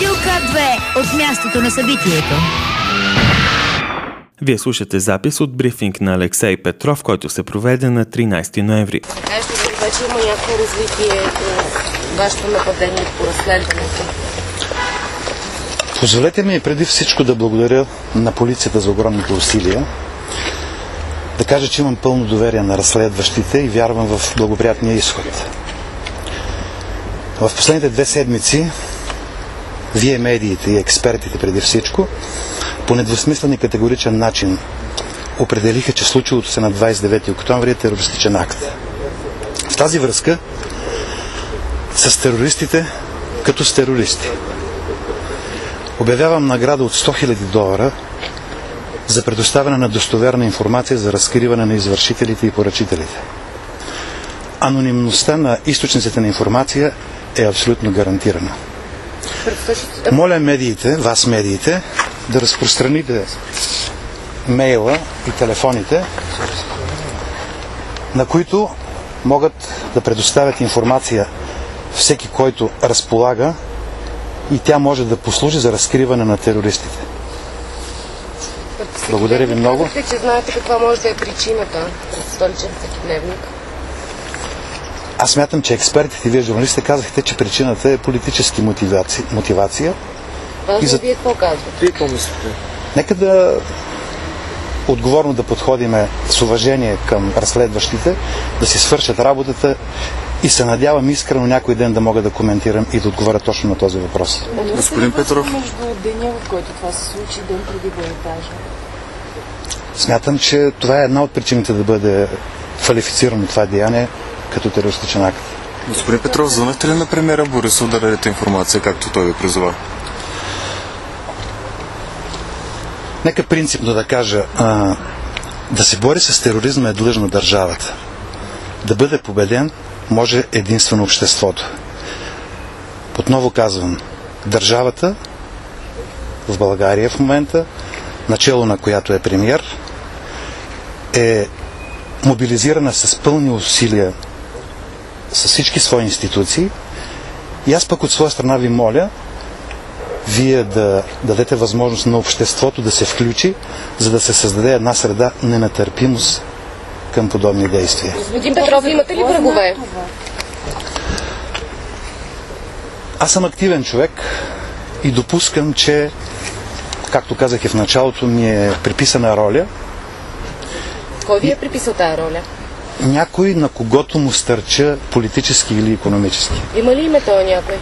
Родилка 2 от мястото на събитието. Вие слушате запис от брифинг на Алексей Петров, който се проведе на 13 ноември. Кажете ли вече има някакво развитие по вашето нападение по разследването? Позволете ми преди всичко да благодаря на полицията за огромните усилия. Да кажа, че имам пълно доверие на разследващите и вярвам в благоприятния изход. В последните 2 седмици вие, медиите и експертите преди всичко, по недвусмислен и категоричен начин определиха, че случилото се на 29 октомври е терористичен акт. В тази връзка с терористите като с терористи обявявам награда от $100,000 за предоставяне на достоверна информация за разкриване на извършителите и поръчителите. Анонимността на източниците на информация е абсолютно гарантирана. Моля медиите, вас медиите, да разпространите мейла и телефоните, на които могат да предоставят информация всеки, който разполага, и тя може да послужи за разкриване на терористите. Благодаря ви много. Казахте, че знаете каква може да е причината пред столичен всекидневник. Аз смятам, че експертите, вие журналистите, казахте, че причината е политически мотивация. Важно вие какво казвате? Вие какво мислите? Нека да отговорно да подходиме с уважение към разследващите, да си свършат работата и се надявам искрено някой ден да мога да коментирам и да отговоря точно на този въпрос. Господин Петров. Между деня, в който това се случи, ден преди монтажа. Смятам, че това е една от причините да бъде квалифицирано това деяние като терористичен акт. Господин Петров, звънахте ли на премиера Борисов да дадете информация, както той ви призова? Нека принципно да кажа, да се бори с тероризма е длъжна държавата. Да бъде победен може единствено обществото. Отново казвам, държавата в България в момента, начело на която е премиер, е мобилизирана с пълни усилия с всички свои институции и аз пък от своя страна ви моля вие да дадете възможност на обществото да се включи, за да се създаде една среда на нетърпимост към подобни действия. Господин Петров, имате ли врагове? Аз съм активен човек и допускам, че, както казах и в началото, ми е приписана роля. Кой ви е приписал тази роля? Някой, на когото му стърча политически или икономически. Има ли име този някой?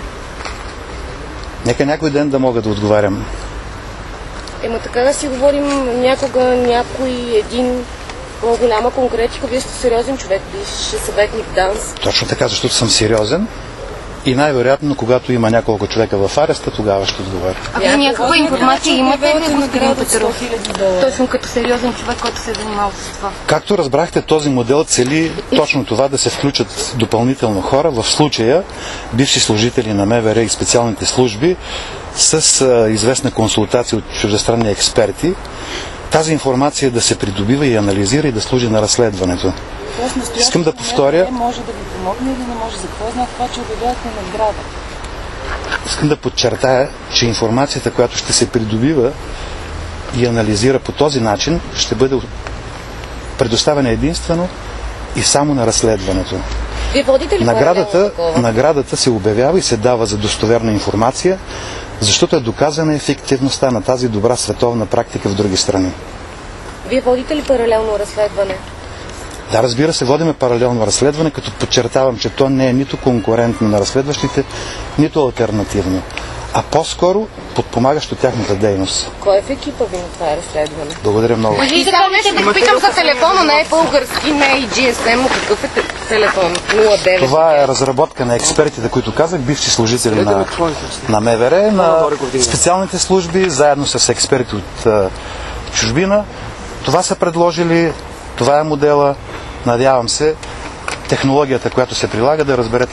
Нека някой ден да мога да отговарям. Ема така да си говорим някога, някой, един, по-голяма конкретика. Вие сте сериозен човек, бивш съветник в ДАНС. Точно така, защото съм сериозен и най-вероятно, когато има няколко човека в ареста, тогава ще отговаря. А вие някаква информация имате ли, господин Петров? Точно като сериозен човек, който се е занимавал с това. Както разбрахте, този модел цели точно това да се включат допълнително хора, в случая бивши служители на МВР и специалните служби с известна консултация от чуждестранни експерти. Тази информация да се придобива и анализира и да служи на разследването. Искам да повторя. Може да ви помогне или не може? За какво знак това, че обявявате награда? Искам да подчертая, че информацията, която ще се придобива и анализира по този начин, ще бъде предоставена единствено и само на разследването. Вие водите ли наградата се обявява и се дава за достоверна информация, защото е доказана ефективността на тази добра световна практика в други страни. Вие водите ли паралелно разследване? Да, разбира се, водиме паралелно разследване, като подчертавам, че то не е нито конкурентно на разследващите, нито алтернативно, а по-скоро подпомагащо тяхната дейност. Кой е в екипа ви на това разследване? Благодаря много. И сега нещо да питам за телефона, не е български, не е и GSM, какъв е телефон? 09. Това е разработка на експертите, които казах, бивши служители на МВР, на специалните служби, заедно с експерти от чужбина. Това са предложили, това е модела. Надявам се, технологията, която се прилага, да разберете,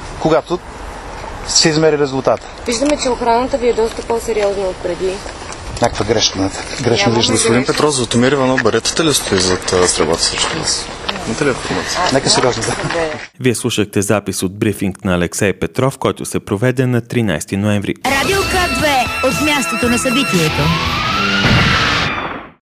когато се измери резултата. Виждаме, че охраната ви е доста по-сериозна от преди. някаква грешна личност. Господин Петров, Златомир Иванов Баретата ли стои зад стрелбата срещу вас? Имате ли информация? Нека сериозно да. Вие слушахте запис от брифинг на Алексей Петров, който се проведе на 13 ноември. Радио К2 от мястото на събитието.